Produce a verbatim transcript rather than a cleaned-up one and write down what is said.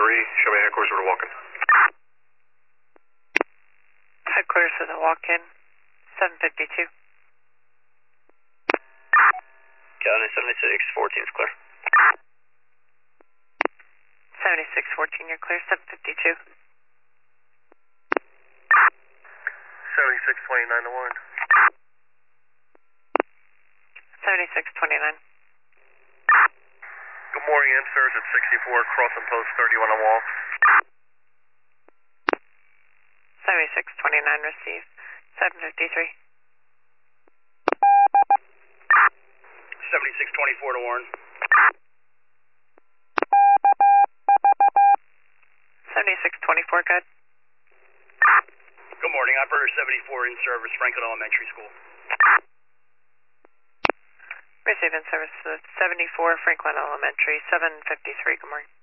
three, show me headquarters where to walk in. Headquarters for the walk-in, seven fifty-two. County seventy-six fourteen is clear. seventy-six fourteen, you're clear, seven fifty-two. seventy-six twenty-nine to Warren. seventy-six twenty-nine. Good morning, M-Sirs at sixty-four, crossing post thirty-one on wall. seventy-six twenty-nine received, seven fifty-three. seventy-six twenty-four to Warren. seventy-six twenty-four, good. Good morning, operator seventy-four in service, Franklin Elementary School. Receiving service to seventy-four Franklin Elementary, seven fifty-three, good morning.